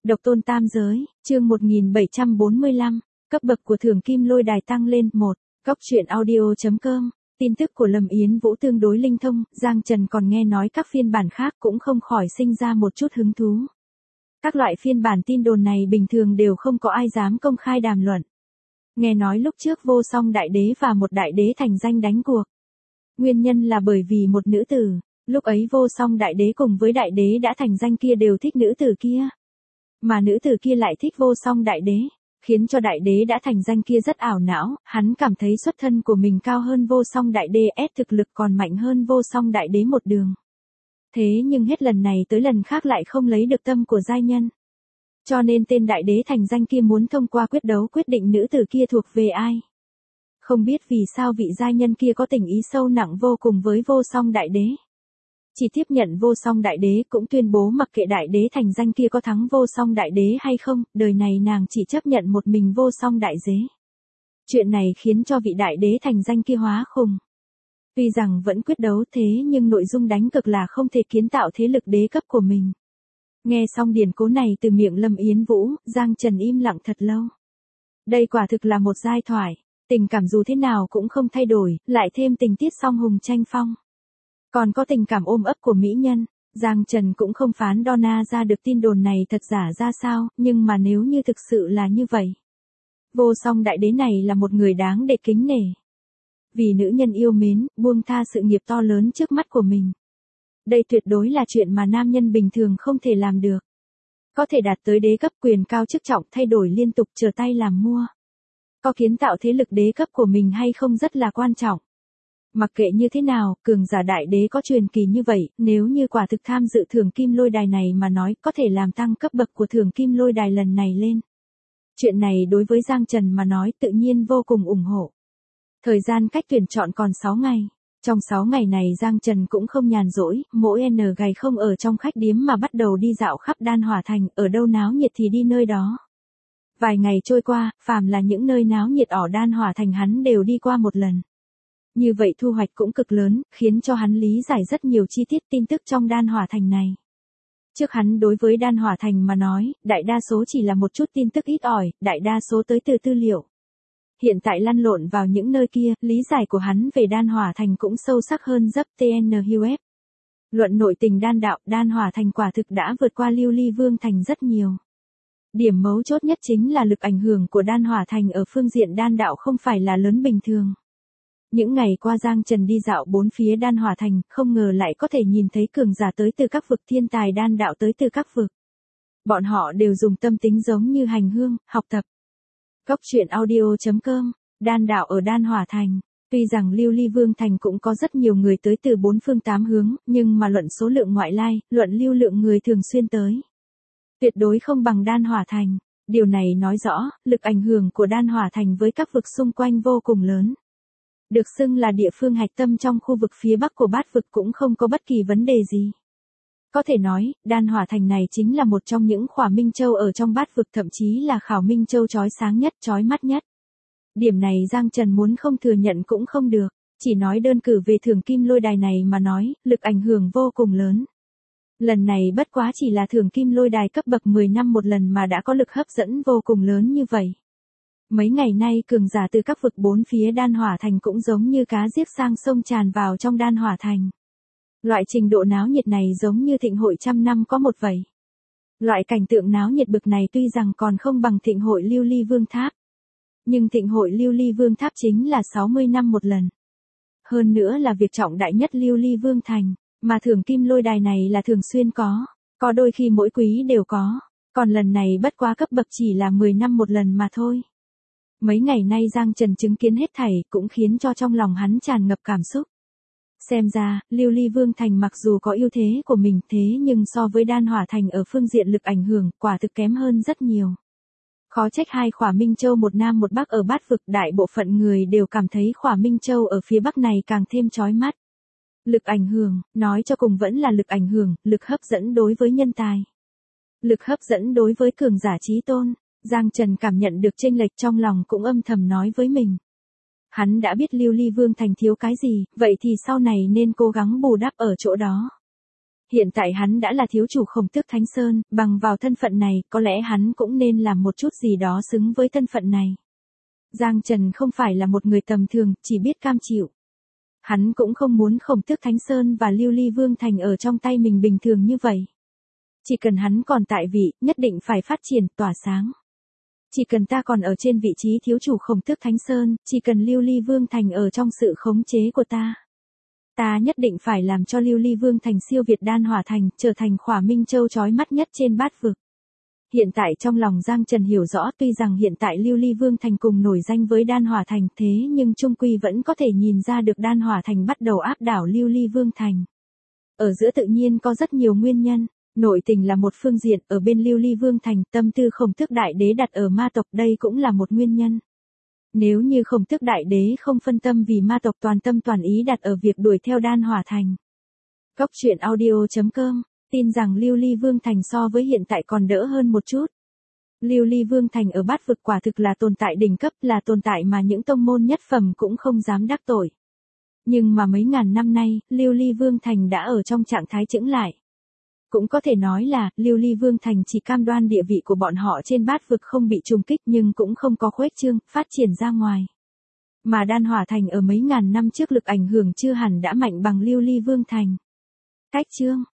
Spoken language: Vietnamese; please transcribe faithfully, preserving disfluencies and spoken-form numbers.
Độc tôn tam giới, chương một nghìn bảy trăm bốn mươi lăm, cấp bậc của Thường Kim Lôi Đài tăng lên. Một. Góc truyện audio chấm com. Tin tức của Lâm Yến Vũ tương đối linh thông, Giang Trần còn nghe nói các phiên bản khác cũng không khỏi sinh ra một chút hứng thú. Các loại phiên bản tin đồn này bình thường đều không có ai dám công khai đàm luận. Nghe nói lúc trước Vô Song Đại Đế và một đại đế thành danh đánh cuộc. Nguyên nhân là bởi vì một nữ tử, lúc ấy Vô Song Đại Đế cùng với đại đế đã thành danh kia đều thích nữ tử kia. Mà nữ tử kia lại thích Vô Song Đại Đế, khiến cho đại đế đã thành danh kia rất ảo não, hắn cảm thấy xuất thân của mình cao hơn Vô Song Đại Đế, thực lực còn mạnh hơn Vô Song Đại Đế một đường. Thế nhưng hết lần này tới lần khác lại không lấy được tâm của giai nhân. Cho nên tên đại đế thành danh kia muốn thông qua quyết đấu quyết định nữ tử kia thuộc về ai. Không biết vì sao vị giai nhân kia có tình ý sâu nặng vô cùng với Vô Song Đại Đế. Chỉ tiếp nhận Vô Song Đại Đế cũng tuyên bố mặc kệ đại đế thành danh kia có thắng Vô Song Đại Đế hay không, đời này nàng chỉ chấp nhận một mình Vô Song Đại Đế. Chuyện này khiến cho vị đại đế thành danh kia hóa khùng. Tuy rằng vẫn quyết đấu thế nhưng nội dung đánh cực là không thể kiến tạo thế lực đế cấp của mình. Nghe xong điển cố này từ miệng Lâm Yến Vũ, Giang Trần im lặng thật lâu. Đây quả thực là một giai thoại, tình cảm dù thế nào cũng không thay đổi, lại thêm tình tiết song hùng tranh phong. Còn có tình cảm ôm ấp của mỹ nhân, Giang Trần cũng không phán đo na ra được tin đồn này thật giả ra sao, nhưng mà nếu như thực sự là như vậy. Vô Song Đại Đế này là một người đáng để kính nể. Vì nữ nhân yêu mến, buông tha sự nghiệp to lớn trước mắt của mình. Đây tuyệt đối là chuyện mà nam nhân bình thường không thể làm được. Có thể đạt tới đế cấp quyền cao chức trọng thay đổi liên tục trở tay làm mua. Có kiến tạo thế lực đế cấp của mình hay không rất là quan trọng. Mặc kệ như thế nào, cường giả đại đế có truyền kỳ như vậy, nếu như quả thực tham dự Thường Kim Lôi Đài này mà nói có thể làm tăng cấp bậc của Thường Kim Lôi Đài lần này lên. Chuyện này đối với Giang Trần mà nói tự nhiên vô cùng ủng hộ. Thời gian cách tuyển chọn còn sáu ngày. Trong sáu ngày này Giang Trần cũng không nhàn rỗi, mỗi n ngày không ở trong khách điếm mà bắt đầu đi dạo khắp Đan Hỏa Thành, ở đâu náo nhiệt thì đi nơi đó. Vài ngày trôi qua, phàm là những nơi náo nhiệt ở Đan Hỏa Thành hắn đều đi qua một lần. Như vậy thu hoạch cũng cực lớn, khiến cho hắn lý giải rất nhiều chi tiết tin tức trong Đan Hỏa Thành này. Trước hắn đối với Đan Hỏa Thành mà nói, đại đa số chỉ là một chút tin tức ít ỏi, đại đa số tới từ tư liệu. Hiện tại lăn lộn vào những nơi kia, lý giải của hắn về Đan Hỏa Thành cũng sâu sắc hơn dấp tê en u ép. Luận nội tình đan đạo, Đan Hỏa Thành quả thực đã vượt qua Lưu Ly Vương Thành rất nhiều. Điểm mấu chốt nhất chính là lực ảnh hưởng của Đan Hỏa Thành ở phương diện đan đạo không phải là lớn bình thường. Những ngày qua Giang Trần đi dạo bốn phía Đan Hỏa Thành, không ngờ lại có thể nhìn thấy cường giả tới từ các vực, thiên tài đan đạo tới từ các vực. Bọn họ đều dùng tâm tính giống như hành hương, học tập. Góc truyện audio chấm com, đan đạo ở Đan Hỏa Thành. Tuy rằng Lưu Ly Vương Thành cũng có rất nhiều người tới từ bốn phương tám hướng, nhưng mà luận số lượng ngoại lai, luận lưu lượng người thường xuyên tới. Tuyệt đối không bằng Đan Hỏa Thành. Điều này nói rõ, lực ảnh hưởng của Đan Hỏa Thành với các vực xung quanh vô cùng lớn. Được xưng là địa phương hạch tâm trong khu vực phía bắc của bát vực cũng không có bất kỳ vấn đề gì. Có thể nói, Đan Hỏa Thành này chính là một trong những khỏa minh châu ở trong bát vực, thậm chí là khảo minh châu chói sáng nhất, chói mắt nhất. Điểm này Giang Trần muốn không thừa nhận cũng không được, chỉ nói đơn cử về Thường Kim Lôi Đài này mà nói, lực ảnh hưởng vô cùng lớn. Lần này bất quá chỉ là Thường Kim Lôi Đài cấp bậc mười năm một lần mà đã có lực hấp dẫn vô cùng lớn như vậy. Mấy ngày nay cường giả từ các vực bốn phía Đan Hỏa Thành cũng giống như cá giết sang sông tràn vào trong Đan Hỏa Thành. Loại trình độ náo nhiệt này giống như thịnh hội trăm năm có một vậy. Loại cảnh tượng náo nhiệt bực này tuy rằng còn không bằng thịnh hội Lưu Ly Vương Tháp. Nhưng thịnh hội Lưu Ly Vương Tháp chính là sáu mươi năm một lần. Hơn nữa là việc trọng đại nhất Lưu Ly Vương Thành, mà Thường Kim Lôi Đài này là thường xuyên có, có đôi khi mỗi quý đều có, còn lần này bất quá cấp bậc chỉ là mười năm một lần mà thôi. Mấy ngày nay Giang Trần chứng kiến hết thảy cũng khiến cho trong lòng hắn tràn ngập cảm xúc. Xem ra, Lưu Ly Vương Thành mặc dù có ưu thế của mình thế nhưng so với Đan Hỏa Thành ở phương diện lực ảnh hưởng quả thực kém hơn rất nhiều. Khó trách hai khỏa Minh Châu một Nam một Bắc ở bát vực, đại bộ phận người đều cảm thấy khỏa Minh Châu ở phía Bắc này càng thêm chói mắt. Lực ảnh hưởng, nói cho cùng vẫn là lực ảnh hưởng, lực hấp dẫn đối với nhân tài. Lực hấp dẫn đối với cường giả chí tôn. Giang Trần cảm nhận được chênh lệch trong lòng cũng âm thầm nói với mình. Hắn đã biết Lưu Ly Vương Thành thiếu cái gì, vậy thì sau này nên cố gắng bù đắp ở chỗ đó. Hiện tại hắn đã là thiếu chủ Khổng Tước Thánh Sơn, bằng vào thân phận này, có lẽ hắn cũng nên làm một chút gì đó xứng với thân phận này. Giang Trần không phải là một người tầm thường, chỉ biết cam chịu. Hắn cũng không muốn Khổng Tước Thánh Sơn và Lưu Ly Vương Thành ở trong tay mình bình thường như vậy. Chỉ cần hắn còn tại vị, nhất định phải phát triển, tỏa sáng. Chỉ cần ta còn ở trên vị trí thiếu chủ Khổng Tước Thánh Sơn, chỉ cần Lưu Ly Vương Thành ở trong sự khống chế của ta. Ta nhất định phải làm cho Lưu Ly Vương Thành siêu việt Đan Hỏa Thành, trở thành Khỏa Minh Châu chói mắt trên bát vực. Hiện tại trong lòng Giang Trần hiểu rõ, tuy rằng hiện tại Lưu Ly Vương Thành cùng nổi danh với Đan Hỏa Thành, thế nhưng chung quy vẫn có thể nhìn ra được Đan Hỏa Thành bắt đầu áp đảo Lưu Ly Vương Thành. Ở giữa tự nhiên có rất nhiều nguyên nhân, nội tình là một phương diện, ở bên Lưu Ly Vương Thành, tâm tư Khổng Tước Đại Đế đặt ở ma tộc, đây cũng là một nguyên nhân. Nếu như Khổng Tước Đại Đế không phân tâm vì ma tộc, toàn tâm toàn ý đặt ở việc đuổi theo Đan Hỏa Thành. Cốc truyện audio chấm com tin rằng Lưu Ly Vương Thành so với hiện tại còn đỡ hơn một chút. Lưu Ly Vương Thành ở bát vực quả thực là tồn tại đỉnh cấp, là tồn tại mà những tông môn nhất phẩm cũng không dám đắc tội. Nhưng mà mấy ngàn năm nay, Lưu Ly Vương Thành đã ở trong trạng thái chững lại. Cũng có thể nói là, Lưu Ly Vương Thành chỉ cam đoan địa vị của bọn họ trên bát vực không bị trùng kích, nhưng cũng không có khuếch trương, phát triển ra ngoài. Mà Đan Hỏa Thành ở mấy ngàn năm trước lực ảnh hưởng chưa hẳn đã mạnh bằng Lưu Ly Vương Thành. Cách chương